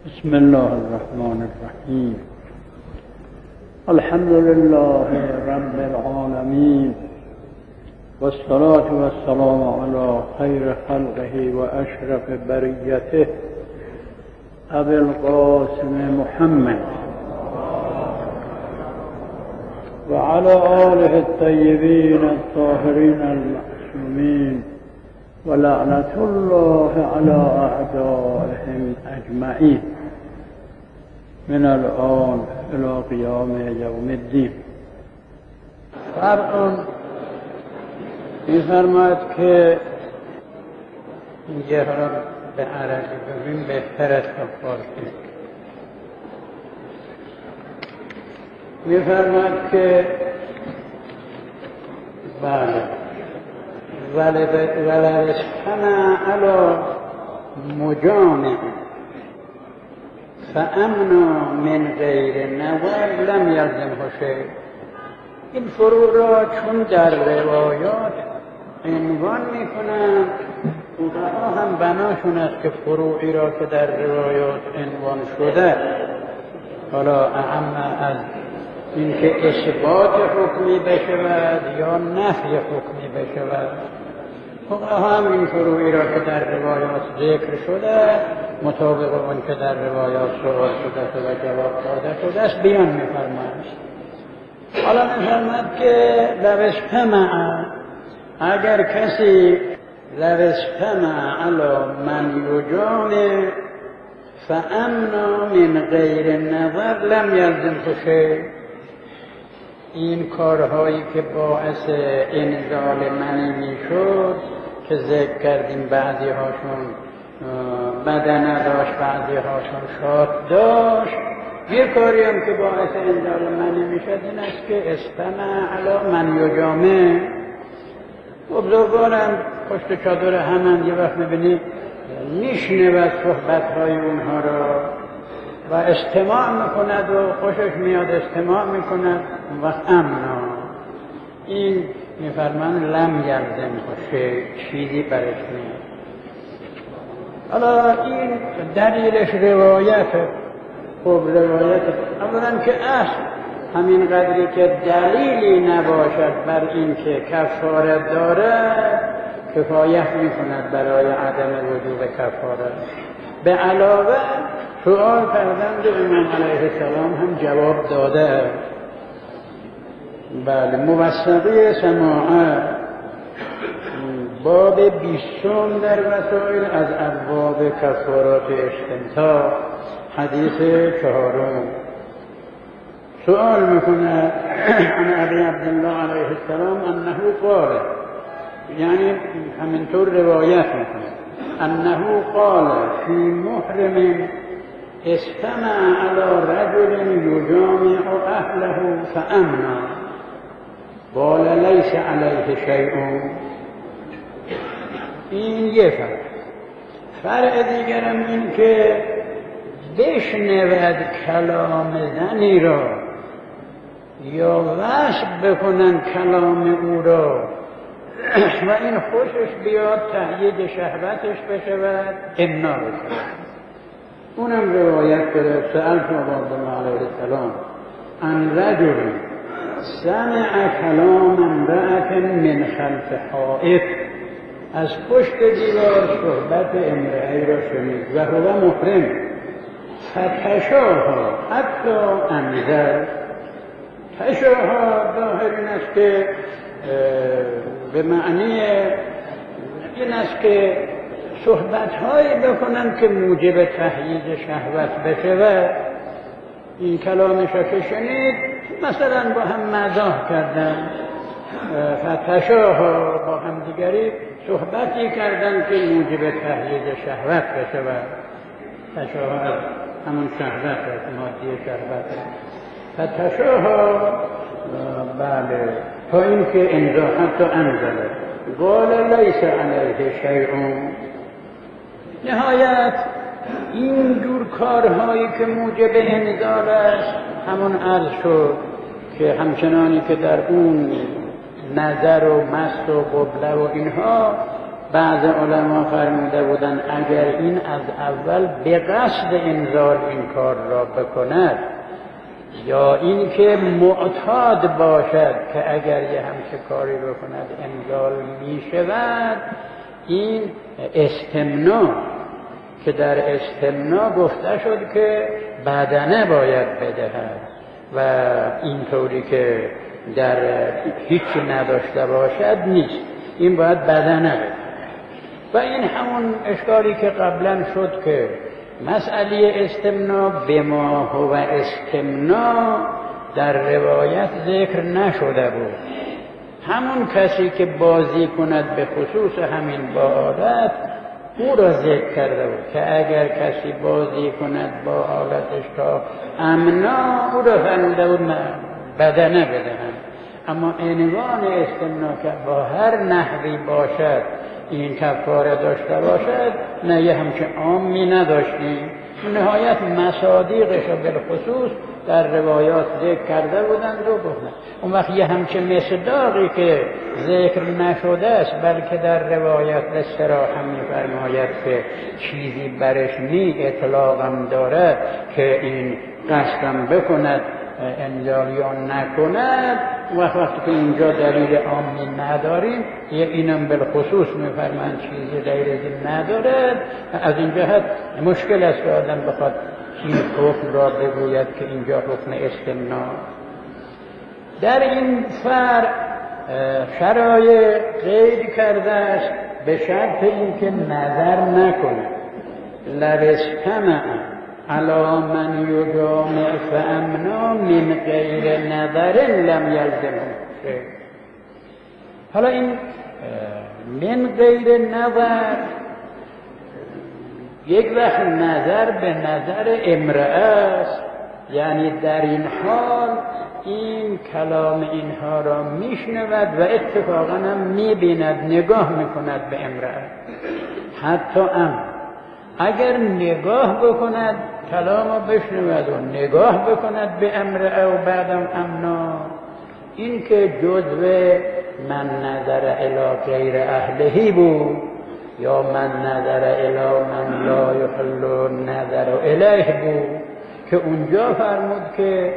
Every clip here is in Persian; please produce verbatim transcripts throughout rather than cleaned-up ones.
بسم الله الرحمن الرحیم. الحمد لله رب العالمین والصلاة والسلام علی خیر خلقه و اشرف بریته ابی القاسم محمد و علی آله الطیبین الطاهرین المعصومین و لعنت الله علی اعدائهم اجمعین من الان الى قیام یوم الدین. فرعون می‌فرماید که اینجا را به عربی ببین بهتر است تا فارسی. می‌فرماید که بله ولو اجتمع علی مجامع فامنا من غیر نظر لم یلزمه شیء. این فروع را چون در روایات عنوان میکنند، فقها هم بناشون است که فروعی را که در روایات عنوان شده، حالا اعم از اینکه اثبات حکمی بشود یا نفی حکمی بشود، فقها هم این فروعی را که در روایات ذکر شده مطابق اون که در روایات سوال شده و جواب داده شده است بیان می‌فرمایند. حالا می‌فرماید که لو اجتمع، اگر کسی لو اجتمع علی من یجامع فامنا من غیر نظر لم یلزمه شیء. این کارهایی که باعث انزال منی میشد که ذکر کردیم، بعضی هاشون بدنه داشت، بعضی هاشون شاد داشت، یه کاری هم که باعث انزال منی میشد این است که استمع علی من یجامع. بزرگانم پشت چادر همند، یه وقت میبینی میشنود صحبتهای اونها را و استماع میکند و خوشش میاد استماع میکند، اون وقت امنا. این میفرمان لم یلزمه شیء، چیزی برش نیست. حالا این دلیلش روایت. خب روایت اولا که اصل همین قدری که دلیلی نباشد بر این که کفاره دارد کفایت میکند برای عدم وجوب کفاره. به علاوه سؤال فرزند امام علیه السلام هم جواب داده. بله، موثقی سماعه باب بیستم در وسائل از ابواب کفارات استمتاع، حدیث چهارم. سؤال میکنه عن ابی عبدالله علیه السلام انه قال، یعنی همینطور روایت میکنه، انه قال فی محرم استمع علی رجل یجامع اهله فامنا قال لیس علیه شیء. این یه فرق. فرق دیگرم این که بشنود کلام زنی را یا وصف بکنن کلام او را و این خوشش بیاد تهیید شهوتش بشود امنا بشود. اونم روایت کرده سألت عبدالله علیه السلام عن رجل سمع کلام امرأة من خلف حائط، از پشت دیوار صحبت امرأهی را شنید و هو محرم فتشاها حتی انزل. تشاها ظاهر این است که به معنی این است که صحبت‌هایی بکنن که موجب تهییج شهوت بشود. این کلامش را که شنید مثلا با هم مزاح کردن، فتشاها با هم دیگری صحبتی کردن که موجب تهییج شهوت بشود. تشاها از همون شهوت است، مادی شهوت است. فتشاها بله تا این که انزا حتی انزله قال لیس علیه شیء. نهایت این جور کارهایی که موجب انزال است همون عرض شد که همچنانی که در اون نظر و مست و قبله و اینها بعض علما فرموده بودن اگر این از اول به قصد انزال این کار را بکند یا این که معتاد باشد که اگر یه همچه کاری بکند انزال می شود، این استمنا که در استمنا گفته شد که بدنه باید بدهد و اینطوری که در هیچی نداشته باشد نیست، این باید بدنه بدهد. و این همون اشکالی که قبلا شد که مسئله استمنا به ما هو استمنا در روایت ذکر نشده بود. همون کسی که بازی کند به خصوص همین با آلت او را ذکر کرده بود که اگر کسی بازی کند با آلتش تا امنا، او را فرموده بود بدنه بدهند. اما عنوان استمنا که با هر نحوی باشد این کفاره داشته باشد، نه یه همچه عامی نداشتیم. نهایت مصادیقش را بالخصوص در روایات ذکر کرده بودند و گفتند. اون وقت یه همچه مصداقی که ذکر نشده است بلکه در روایات استراحا می‌فرماید که چیزی برش نی اطلاقم دارد که این قصدم بکند انزال یا نکند، وقت وقتی که اینجا دلیل عامی نداریم یه اینم بالخصوص میفرمایند چیزی غیر از این ندارد. از این جهت مشکل است که آدم بخواد این حکم را بگوید که اینجا حکم استمنا. در این فرق شرایع قید کرده است به شرط اینکه نظر نکنه. لرستمع علی من یجامع فامنا من غیر نظر لم یلزمه. حالا این من غیر نظر یک وقت نظر به نظر امرأه است، یعنی در این حال این کلام اینها را میشنود و اتفاقا هم میبیند، نگاه میکند به امرأه. حتی ام اگر نگاه بکند کلام را بشنود و نگاه بکند به امرأه و بعدم امنا، این که جزو من نظر الی غیر اهلهی بود یا من نظر الی من لا یحل نظر الیه بود که اونجا فرمود که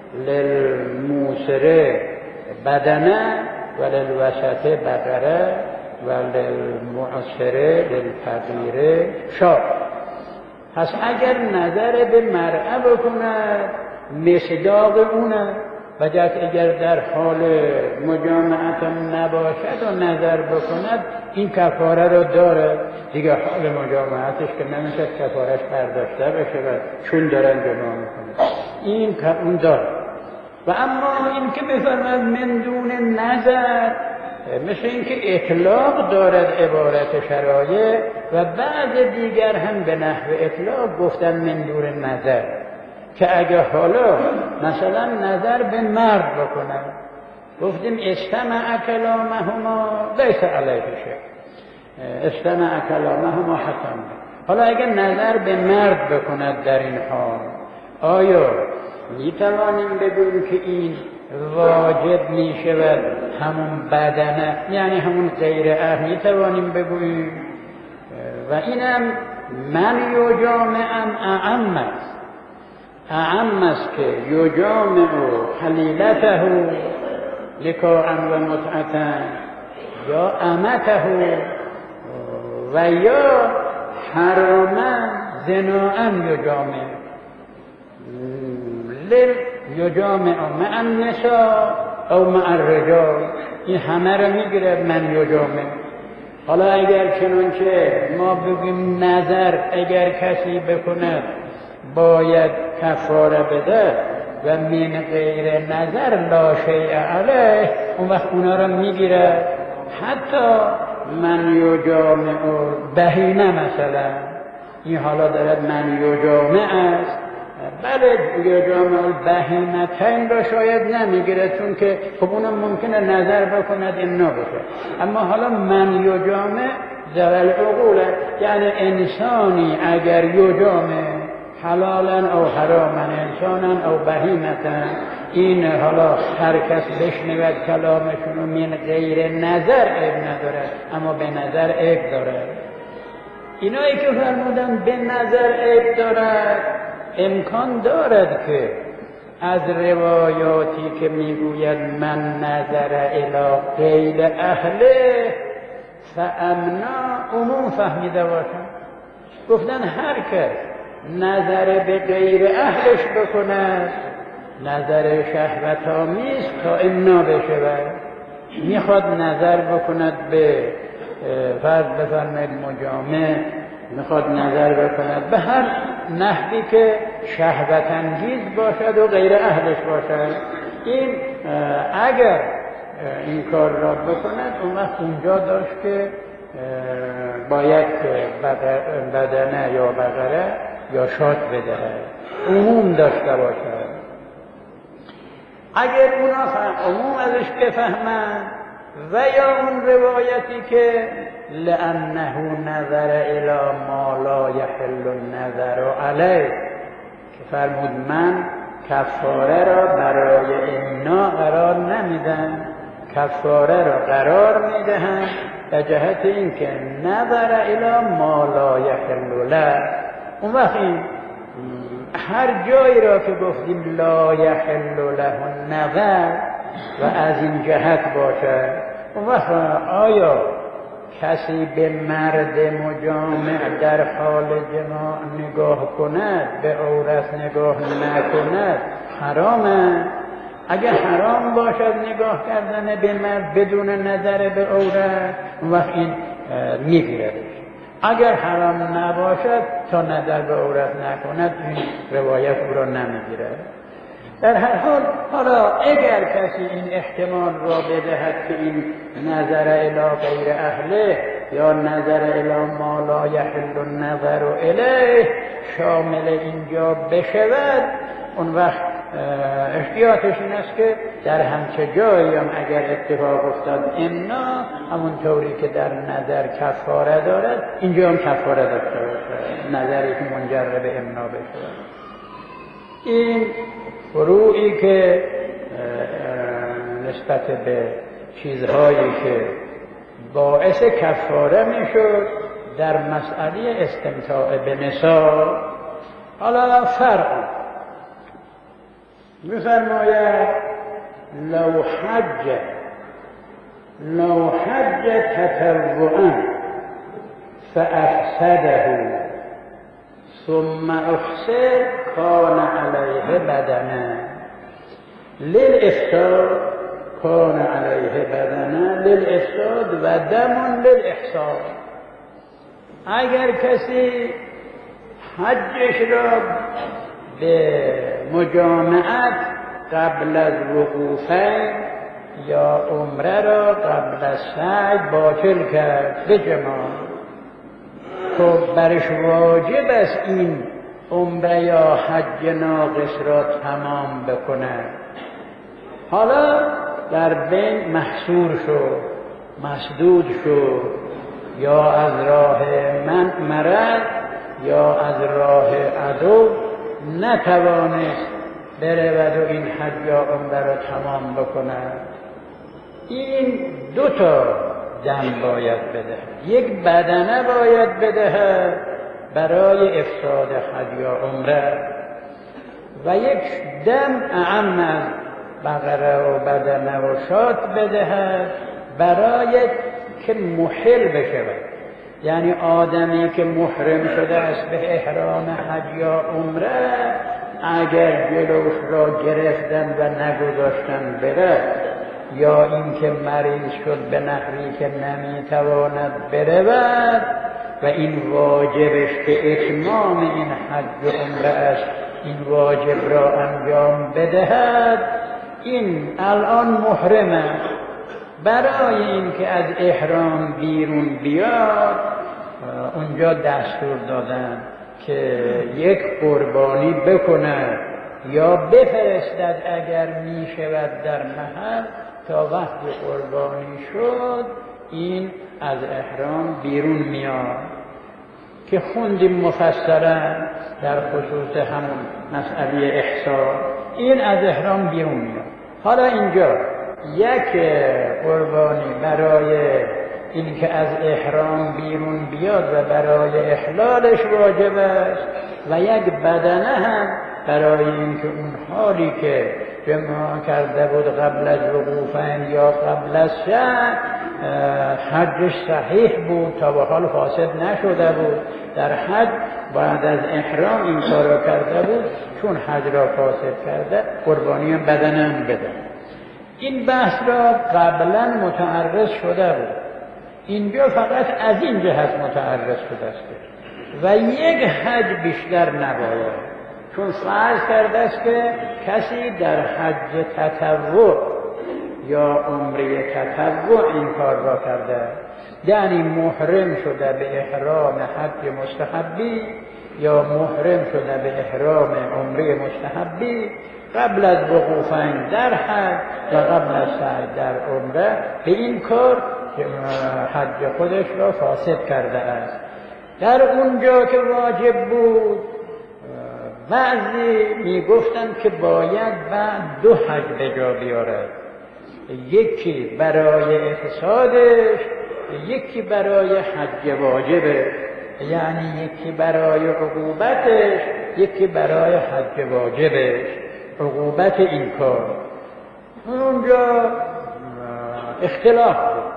للموسره بدنه و للوسطه بقره و للمعسره للفقیره شاه. پس اگر نظر به مرأه بکند مصداق اونه، و جات اگر در حال مجامعت نباشد و نظر بکند این کفاره رو داره دیگه. حال مجامعتش که نمیشه کفارش برداشته بشه و چون دارن جماع میکنه این که اون داره. و اما این که بفرماد من دون نظر، مثل این که اطلاق دارد عبارت شرایع و بعض دیگر هم به نحو اطلاق گفتن من دون نظر، که اگه حالا مثلا نظر به مرد بکنن، گفتیم استمع کلامهما لیس علیه شیء، استمع کلامهما حسن. حالا اگه نظر به مرد بکند در این حال، آیا می توانیم بگوییم که این واجب می شود همون بدنه، یعنی همون غیر اهل می توانیم بگوییم؟ و اینم من یجامعم اعم است، اعم است که یجامع حلیلته لکاء و متعة یا امته و یا حراما زناء یجامع لیل یجامع مع النساء او مع الرجال. این همه را میگیره من یجامع. حالا اگر چنانچه ما بگیم نظر اگر کسی بکند باید کفاره بده و من غیر نظر لا شیء علیه، اون وقت اونا را میگیره. حتی من یجامع بهیمه مثلا، این حالا دارد من یجامع است، بله یجامع البهیمتین را شاید نمیگیره چون که خب اونم ممکنه نظر بکند این نباشه. اما حالا من یجامع ذوی العقول، یعنی انسانی اگر یجامع حلالا او حراما انسانا او بهیمتا این حالا هر کس بشنود کلامشون و من غیر نظر عیب نداره، اما به نظر عیب داره. اینایی که فرمودن به نظر عیب دارد، امکان دارد که از روایاتی که میگوید من نظر الی غیر اهله فامنا عموم فهمیده باشن. گفتن هر کس نظر به غیر اهلش بکند نظر شهوت آمیز تا امنا بشود. میخواد نظر بکند به فرض بفرمایید مجامع، میخواد نظر بکند به هر نحوی که شهوت انگیز باشد و غیر اهلش باشد، این اگر این کار را بکند اون وقت اونجا داشت که باید که بدنه یا بقره یا شات بدهد، عموم داشته باشد. اگر اونا عموم ازش بفهمند و یا اون روایتی که لأنه نظر الی ما لا یحل النظر علیه که فرمود من کفاره را برای امنا قرار نمیدم، کفاره را قرار میدهم به جهت اینکه نظر الی ما لا یحل له. اون وقت این هر جایی را که گفتیم لا یحل له النظر و از این جهت باشد، اون وقت آیا کسی به مرد مجامع در حال جماع نگاه کند به عورت نگاه نکند حرامه؟ اگر حرام باشد نگاه کردن به مرد بدون نظر به عورت، اون وقت این میگیردش. اگر حرام نباشد تا نظر به عورت نکند این روایت او را نمیگیرد. در هر حال حالا اگر کسی این احتمال را بدهد که این نظر الی غیر اهله یا نظر الی ما لا یحل النظر الیه شامل اینجا بشود، اون وقت احتیاطش این است که در همچه جایی هم اگر اتفاق افتاد امنا، همون طوری که در نظر کفاره دارد اینجا هم کفاره داشته باشد، نظری که منجر به امنا بشود. این فروعی که نسبت به چیزهایی که باعث کفاره میشد در مسئله استمتاع به نساء. حالا فرق می‌فرماید لو حج لو حج تطوعا فافسده ثم احسن کان علیه بدنه للافساد کان علیه بدنه للافساد و دم للاحساد. اگر کسی حجش را به مجامعت قبل از وقوفه یا عمره را قبل از سعی باطل کرد به جماع، خب برش واجب است این عمره یا حج ناقص را تمام بکنه. حالا در بین محصور شد، مسدود شد، یا از راه من مرض یا از راه عدو نتوانست برود و این حج یا عمره را تمام بکنه. این دو تا دم باید بده، یک بدنه باید بده برای افساد حج یا عمره و یک دم اعم از بقره و بدنه و شات بده برای که محل بشود. یعنی آدمی که محرم شده است به احرام حج یا عمره، اگر جلوش را گرفتن و نگذاشتن بره یا اینکه مریض شد به نحوی که نمیتواند برود و این واجبش به اتمام این حج و عمره است، این واجب را انجام بدهد، این الان محرمه. برای اینکه از احرام بیرون بیاد اونجا دستور دادن که یک قربانی بکند یا بفرستد اگر می شود در محل، تا وقتی قربانی شد این از احرام بیرون میاد که خوندیم مفصلا در خصوص همون مسئله احسان. این از احرام بیرون میاد. حالا اینجا یک قربانی برای این که از احرام بیرون بیاد و برای احلالش واجب است و یک بدنه هم برای اینکه اون حالی که جماع کرده بود قبل از وقوفین یا قبل از شهر حجش صحیح بود، تا به حال فاسد نشده بود، در حج بعد از احرام این کارو کرده بود، چون حج را فاسد کرده قربانی بدنم بده. این بحث را قبلا متعرض شده بود، اینجا فقط از این جهت متعرض شده است و یک حج بیشتر نباید، چون فرض کرده است که کسی در حج تطوع یا عمره تطوع این کار را کرده، یعنی محرم شده به احرام حج مستحبی یا محرم شده به احرام عمره مستحبی قبل از وقوفین در حج و قبل از سعی در عمره، به این کار که حج خودش را فاسد کرده است. در اونجا که واجب بود بعضی میگفتند که باید بعد دو حج به جا بیارد، یکی برای افسادش، یکی برای حج واجبه، یعنی یکی برای عقوبتش، یکی برای حج واجبش، عقوبت این کار. اونجا اختلاف بود،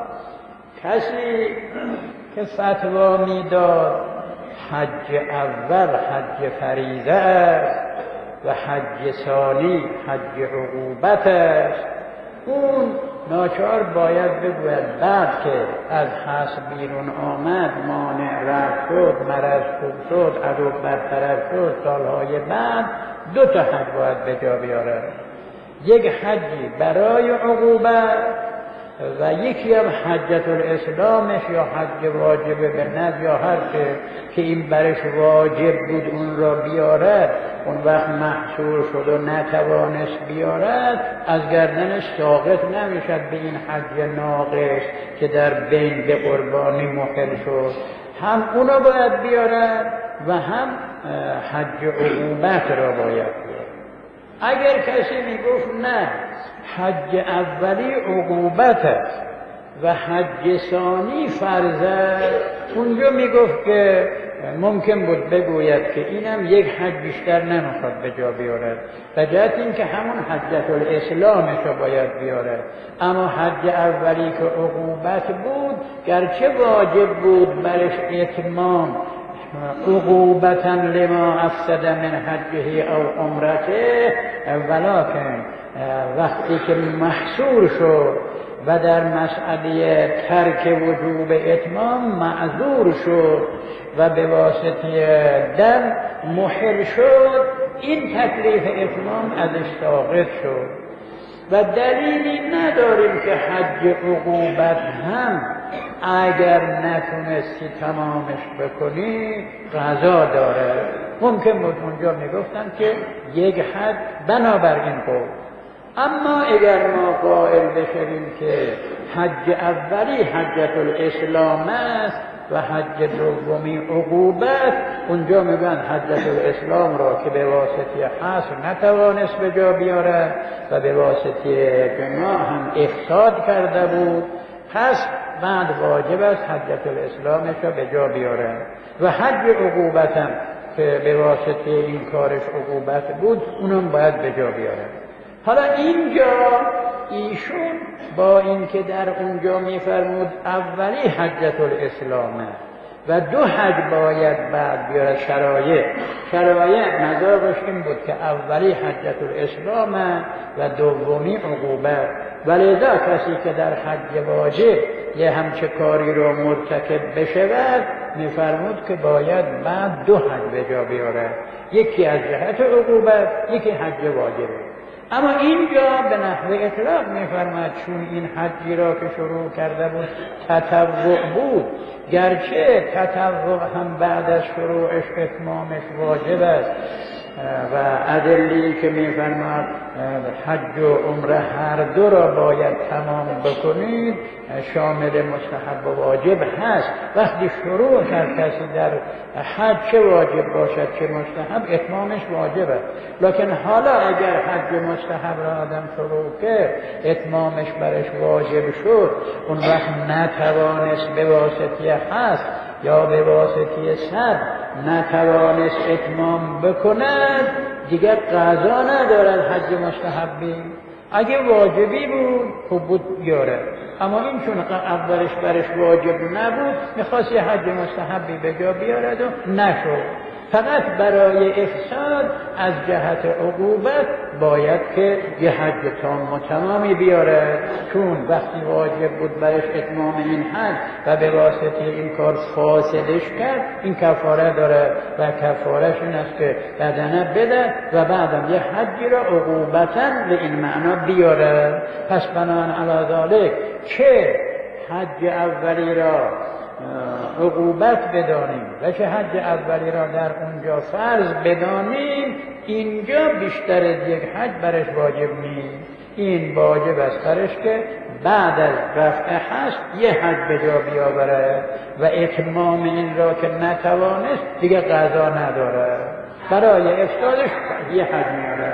کسی که فتوا میداد حج اول حج فریضه است و حج ثانی حج عقوبت است، اون ناچار باید بگوید بعد که از حج بیرون آمد، مانع رفت شد، مرض خوب شد، عدو برطرف شد، سالهای بعد دو تا حج باید به جا بیاره، یک حجی برای عقوبت و یکی هم حجت الاسلامش یا حج واجب به نزد یا هر که که این برش واجب بود اون را بیارد، اون وقت محصور شد و نتوانست بیارد، از گردنش ساقط نمیشد به این حج ناقص که در بین به قربانی مخل شد، هم اونو باید بیارد و هم حج عقوبت را باید بیارد. اگر کسی میگفت نه حج اولی عقوبت است و حج ثانی فرض است، اونجا میگفت که ممکن بود بگوید که اینم یک حج بیشتر نمیخواد به جا بیارد، به جهت این که همون حجت الاسلامش رو باید بیارد، اما حج اولی که عقوبت بود گرچه واجب بود برش اتمام عقوبتا لما افسد من حجه او عمرته، ولکن وقتی که محصور شد و در مسئله ترک وجوب اتمام معذور شد و به واسطه دم محل شد، این تکلیف اتمام ازش ساقط شد و دلیلی نداریم که حج عقوبت هم اگر نتونستی تمامش بکنی قضا داره. ممکن بود اونجا میگفتن که یک حج بنابر این قول، اما اگر ما قائل بشویم که حج اولی حجت الاسلام است و حج دومی عقوبت، اونجا میگن حجت الاسلام را که به واسطه حصر نتوانست به جا بیارد و به واسطه جماع هم افساد کرده بود، پس بعد واجب است حجت الاسلامش را به جا بیارد و حج عقوبت هم که به واسطه این کارش عقوبت بود اونم باید به جا بیارد. حالا اینجا ایشون با اینکه در اونجا میفرمود اولی حجت الاسلامه و دو حج باید بعد بیارد، شرایع شرایع مذاقش این بود که اولی حجت الاسلامه و دومی عقوبت، ولذا کسی که در حج واجب یه همچه کاری رو مرتکب بشود میفرمود که باید بعد دو حج به جا بیارد، یکی از جهت عقوبت، یکی حج واجبه. اما اینجا به نحو اطلاق میفرماد چون این حجی را که شروع کرده بود تطوع بود، گرچه تطوع هم بعد از شروعش اتمامش واجب است، و ادلی که میفرماد حج و عمره هر دو را باید تمام بکنید شامل مستحب و واجب هست. وقتی شروع هر کسی در حج چه واجب باشد چه مستحب اتمامش واجبه، لکن حالا اگر حج مستحب را آدم شروع کرد اتمامش برش واجب شد، اون وقت نتوانست به واسطه هست یا به واسطه صبر نتوانست اتمام بکند دیگر قضا ندارد حج مستحبی. اگه واجبی بود خوب بود بیاره، اما این چون اولش برش واجب نبود میخواست یه حج مستحبی به جا بیارد و نشد. فقط برای افساد از جهت عقوبت باید که یه حج تام و تمامی بیاره، چون وقتی واجب بود برش اتمام این حج و به واسطه این کار فاسدش کرد این کفاره داره و کفارش این است که بدنه بده و بعدم یه حجی را عقوبتاً به این معنا بیاره. پس بنابراین علی ذالک چه حج اولی را عقوبت بدانیم و چه حج اولی را در اونجا فرض بدانیم، اینجا بیشتر از یک حج برش واجب نیست. این واجب است برش که بعد از رفع هست یه حج به جا بیاوره و اتمام این را که نتوانست دیگه قضا نداره، برای افسادش یه حج میاره.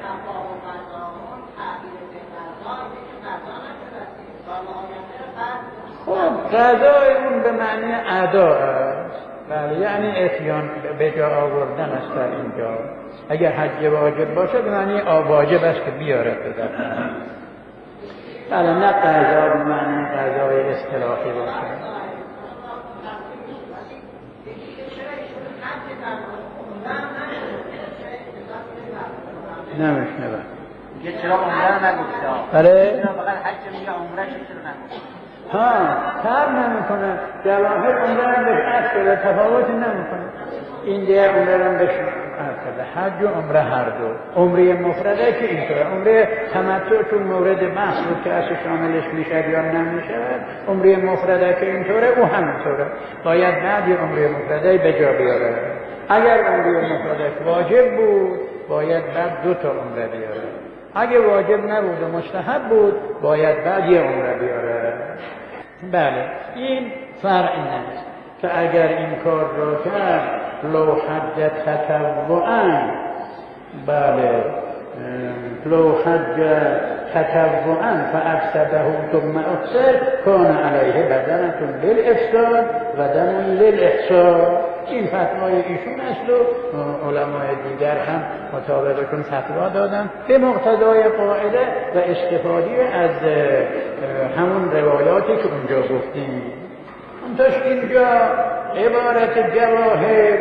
خب قضای اون به معنی ادا است، بله، یعنی اتیان به جا آوردن است در اینجا. اگر حج واجب باشه به معنی واجب است که بیاره بدن، بله، نه قضا به معنی قضای اصطلاحی باشه. نمیشنوه یه چرا عمره نگفته؟ بله؟ چرا فقط حج میگه عمره چرا نگفته؟ ها تر نمیکنه، جواهر عمره هم بهش عرض شده تفاوتی نمیکنه. این دیگه عمره هم بهش عرض شده، حج و عمره هر دو. عمره مفرده که اینطوره، عمره تمتع چون مورد بحث بود که اصل شاملش میشه یا نمیشه، عمره مفرده که اینطوره او همینطوره، باید بعد یه عمره مفرده به جا بیاره. اگر عمره مفرده واجب بود باید بعد دو تا عمره بیاره، اگه واجب نبود و مستحب بود باید بعد یه عمره بیاره. بله، این فرع این است که اگر این کار را کرد لو حج تطوعاً، بله، لو حج تطوعاً فافسده ثم احصر کان علیه بدنة للافساد و دم للاحصار. این فتوای ایشون است و علمای دیگر هم مطابقشون فتوا دادن به مقتضای قاعده و استفاده از همون روایاتی که اونجا گفتیم. همونطورش اینجا عبارت جواهر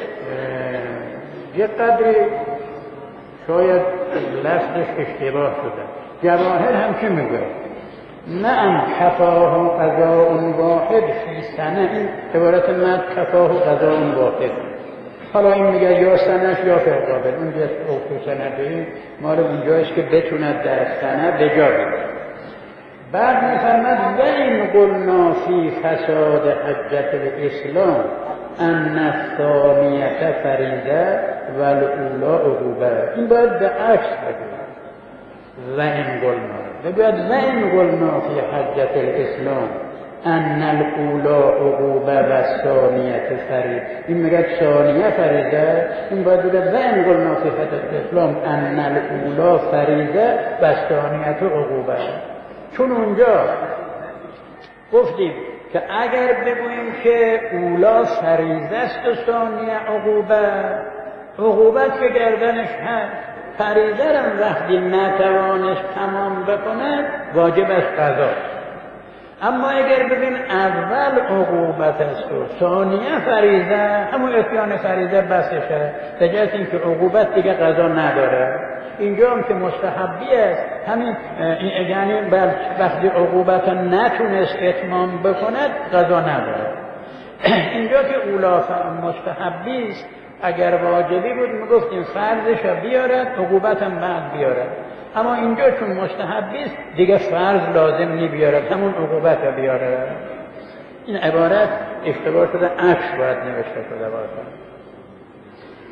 یه قدری شاید لفظش اشتباه شده. جواهر هم چی میگه؟ نعم کفاه قضاء واحد فی سنه، این عبارت مد کفاه قضاء واحد. حالا این میگه یا سنش یا فرقابل، اون جه اوکو سنده مال اونجایست که بتوند در سنه به جا بیاره. بعد میفرمد و این قلنا فی فساد حجت الاسلام ان الثانیه فریضه و الاولی عقوبه. این باید به عکس بگه و این قلنا بگوید و این قلنا فی حجت الاسلام ان الاولی عقوبه و ثانیه فریضه. این میگه ثانیه فریضه، این باید بگه و این قلنا فی حجت الاسلام ان الاولی فریضه و ثانیه عقوبه. چون اونجا گفتیم که اگر بگوییم که اولا فریضه است و ثانیه عقوبه، عقوبت که گردنش هست، فریضه هم وقتی نتوانش تمام بکنه واجب است قضا. اما اگر ببین اول عقوبت است و ثانیه فریضه، همون اتیان فریضه بسشه، به جهت اینکه عقوبت دیگه قضا نداره. اینجا هم که مستحبی است، همین یعنی وقتی عقوبت نتونست اتمام بکند قضا نداره. اینجا که اولا مستحبی است، اگر واجبی بود میگفتیم فرضش بیارد عقوبت هم بعد بیارد، اما اینجا چون مستحبی است دیگه فرض لازم نی بیارد، همون عقوبت رو بیارد. این عبارت اشتباه شده، عکس باید نوشته شده باشه.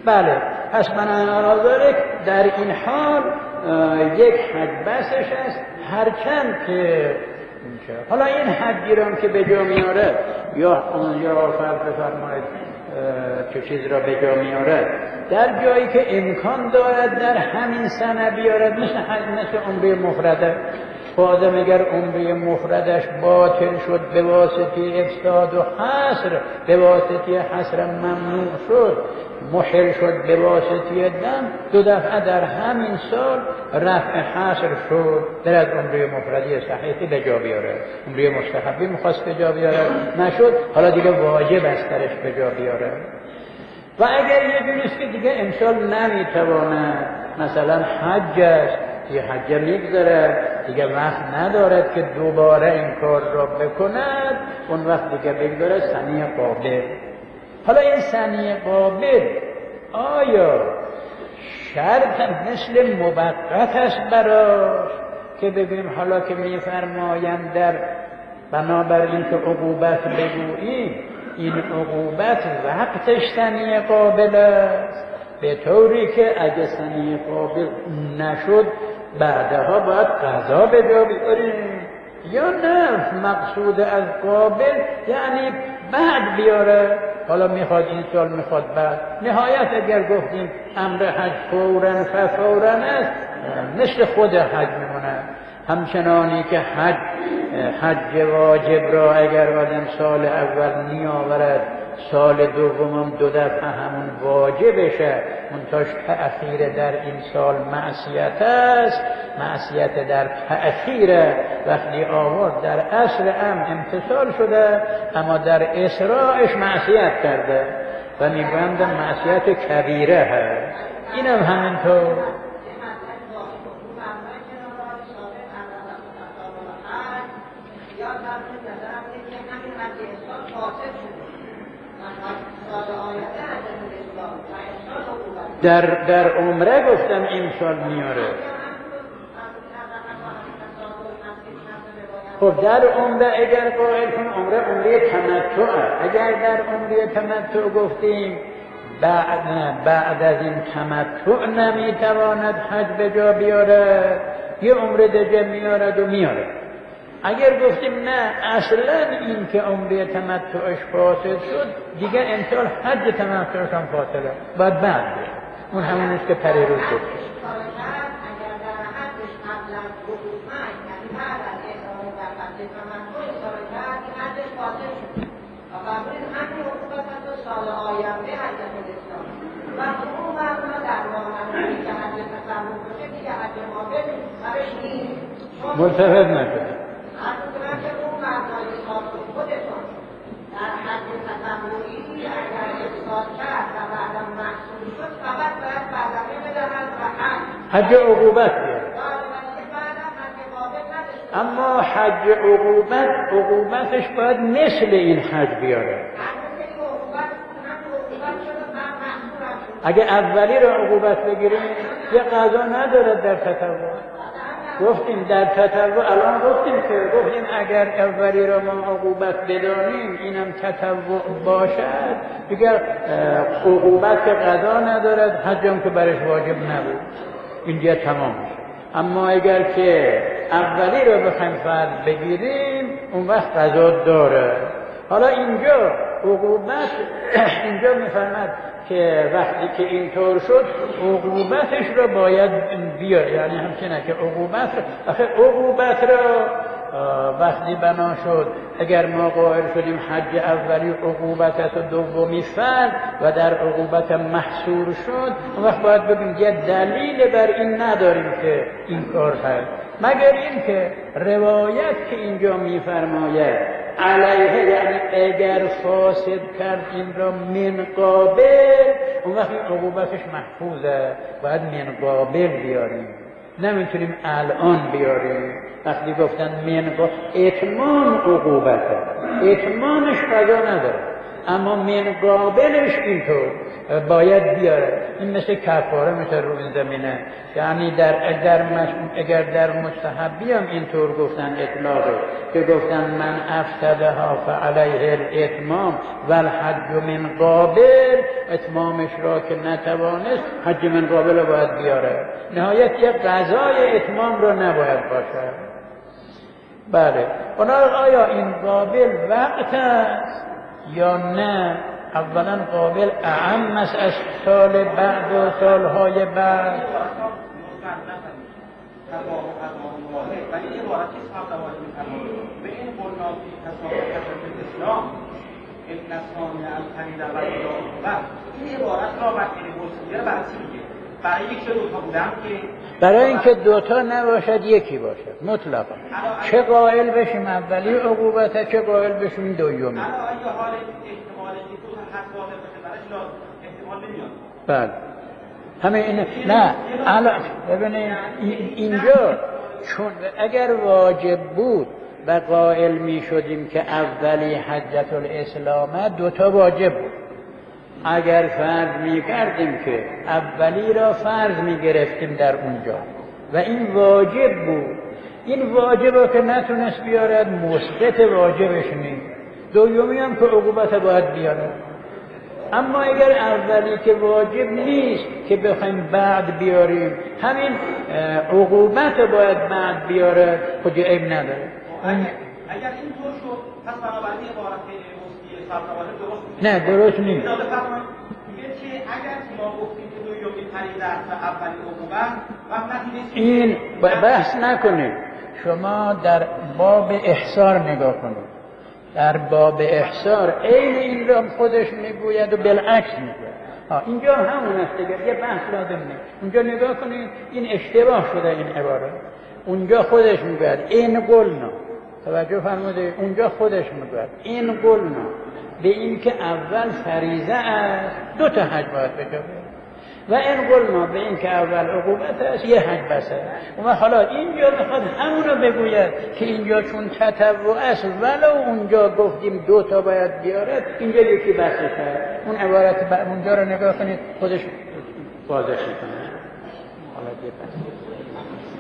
بله، پس بنا ذلك در این حال یک حد بسش است، هرچند که حالا این حدی را که به جا میاره یا یا فرض بفرمایید چه چیز را به جا میاره در جایی که امکان دارد در همین سنه بیارد، مثل مثل عمره مفرده. آدم اگر عمره مفردش باطل شد به واسطه افساد و حصر، به واسطه حصر ممنوع شد، محل شد به واسطه دم، دو دفعه در همین سال رفع حصر شد، در از عمره مفردی صحیحی به جا بیاره. عمره مستحبی میخواست به جا بیاره، نشد، حالا دیگه واجب است درش به جا بیاره. و اگر یه جوریست که دیگه امسال نمیتواند، مثلا حج است، یه حج میگذره دیگه وقت ندارد که دوباره این کار را بکند، اون وقت دیگه بگذاره سنه قابل. حالا این سنه قابل آیا شرط مثل موقت است براش که بگیم حالا که میفرمایند در بنابراین که عقوبت بگوییم این عقوبت وقتش سنه قابل است، به طوری که اگه سنه قابل نشد بعدها باید قضا به جا بیاریم، یا نه مقصود از قابل یعنی بعد بیاره، حالا میخواد این سال میخواد بعد. نهایت اگر گفتیم امر حج فوراً فوراً است، مثل خود حج میمونه. همچنانی که حج حج واجب را اگر آدم سال اول نیاورد، سال دومم دو دفعه همون واجبشه، منتاش تأخیر در این سال معصیت است، معصیت در تأخیر. وقتی آورد در اصل ام امتصال شده، اما در اسراعش معصیت کرده و میگویند معصیت کبیره هست. اینم همینطور. در در عمره گفتم این سال میاره. خب در عمره اگر قائل کن عمره عمره تمتعه، اگر در عمره تمتع گفتیم بعد بعد از این تمتع نمیتواند حج به جا بیاره، یه عمره دیگه میارد و میاره. اگر گفتیم نه اصلا این که عمره تمتعش فاسد شد، دیگه امسال حج تمتعش هم فاسده، باید بعد بشه. اون همونیست که پری روز گفت. ملتفت نشد. در حد تطوعی اگر افساد کرد و بعدم محصول شد فقط باید بدنه بدهد و حج حج عقوبت بیاد. اما حج عقوبت عقوبتش باید مثل این حج بیاره. اگه اولی رو عقوبت بگیریم یه قضا نداره در تطوع. گفتیم در تطوع الان گفتیم که گفتیم اگر اولی را ما عقوبت بدانیم اینم تطوع باشد دیگر عقوبت که قضا ندارد، حجم که برش واجب نبود، اینجا تمام میشه. اما اگر که اولی را بخوایم فرض بگیریم اون وقت قضا داره. حالا اینجا عقوبت اینجا میفرماد که وقتی که اینطور شد عقوبتش را باید بیاره، یعنی همچنه که عقوبت آخه عقوبت را وقتی بنا شد اگر ما قائل شدیم حج اولی عقوبت است و دومی فرض و در عقوبت محصور شد، اون وقت باید بگیم یه دلیل بر این نداریم که این کار هست، مگر این که روایت که اینجا میفرماید علیه، یعنی اگر فاسد کرد این را من قابل، اون وقت این عقوبتش محفوظه، باید من قابل بیاریم، نمیتونیم الان بیاریم. وقتی گفتن من قابل اتمام عقوبته، اتمامش قضا نداره. اما من قابلش اینطور باید بیاره. این مثل کفاره میشه رو این زمینه، یعنی در اگر مش... اگر در مستحبی هم اینطور گفتن اطلاقه که گفتن من افسدها فعلیه الاتمام و الحج من قابل، اتمامش را که نتوانست حج من قابل باید بیاره. نهایت یک قضای اتمام را نباید باشه. بله، اونا آیا این قابل وقت است یا نه؟ اولا قابل اعم است از سال بعد و سالهای بعد. ولی یه عبارتی صاحب دواری می‌فرمایند به این قلنا فی تصاحب الاسلام این نسان الخرید و بعد این عبارت را وقتی حسیه رو برای چی میگه؟ برای یک دو تا بودم که برای اینکه دوتا نباشد یکی باشد مطلقا. چه قائل بشیم اولی عقوبته، چه قائل بشیم دومی. الان آیا حال احتمال که دو تا حد واقع باشه براش لازم احتمال نمیاد؟ بله همه این نه الان ببینید اینجا چون اگر واجب بود و قائل می شدیم که اولی حجت الاسلام دوتا واجب بود. اگر فرض می کردیم که اولی را فرض می گرفتیم در اونجا و این واجب بود، این واجب که نتونست بیارد مثبت واجبش نیست، دومی هم که عقوبت باید بیارد. اما اگر اولی که واجب نیست که بخوایم بعد بیاریم، همین عقوبت باید بعد بیاره، خود عیب نداره. اگر اینطور شد پس بنابراین عبارت مفتی صاحب درست نه درست نیست. اجازه فرمایید میگه که اگر ما گفتیم که دومی خرید است و اولی عقوبت و نتیجه این بحث نکنید. شما در باب احصار نگاه کنید. در باب احصار عین این را خودش میگوید و بالعکس میگوید. ها اینجا همون است دیگه، یه بحث لازم نیست. اونجا نگاه کنید این اشتباه شده این عبارت. اونجا خودش میگوید این قلنا، توجه فرمودید، اونجا خودش میگوید این قلنا به این که اول فریضه است دو تا حج باید بکنه و این قلنا به این که اول عقوبت است یه حج بسه. و حالا اینجا میخواد همونو بگوید که اینجا چون تطوع است ولو اونجا گفتیم دو تا باید بیارد، اینجا یکی بسه کرد. اون عبارت اونجا رو نگاه کنید خودش واضح میکنه. حالا دیگه